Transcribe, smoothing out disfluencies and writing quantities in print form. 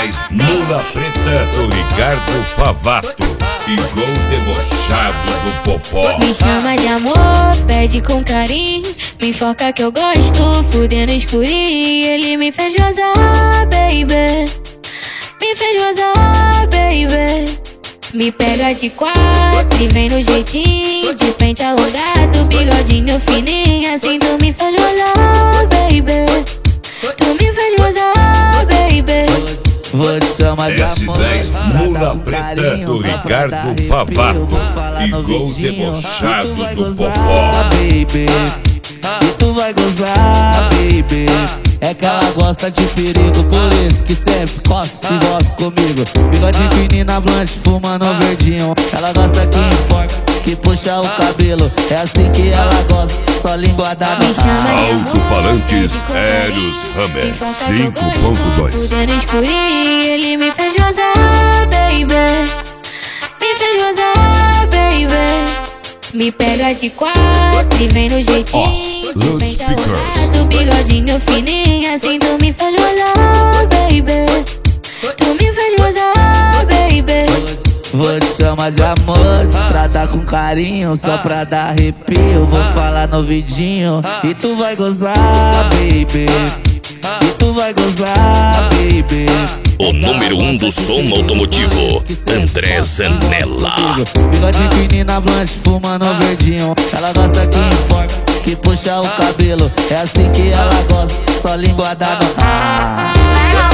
S10 Mula Preta do Ricardo Favato. Igual debochado do Popó. Me chama de amor, pede com carinho. Me enfoca que eu gosto, fudendo escurinho. Ele me fez gozar, baby. Me fez gozar, baby. Me pega de quatro e vem no jeitinho. De pente alongado, bigodinho fininho. Assim tu me faz gozar, baby. Tu me fez gozar, baby. Vou te chamar de amor, S10 Mula Preta do Ricardo Favato. Igual debochado do Popó. Baby, e tu vai gozar, baby. É que ela gosta de perigo, por isso que sempre corre, se envolve comigo. Bigode fininho na blanche, fumando um verdinho. Ela gosta que informa, que puxa o cabelo. É assim que ela gosta, só linguada no Alto-falantes Eros Hammer 5.2. Fudendo escurinho, ele me fez gozar, baby. Me fez gozar, baby. Me pega de quatro e vem no jeitinho. De pente alongado, bigodinho fininho. Assim tu me faz gozar, baby. Tu me fez gozar, baby. Vou te chamar de amor, te tratar com carinho, só pra dar arrepio. Vou falar no vidinho e tu vai gozar, baby. E tu vai gozar, baby. O número 1 do som automotivo, André Zanella. Bigode fininho na blanche, fumando um verdinho. Ela gosta que informa, que puxa o cabelo. É assim que ela gosta, só linguada no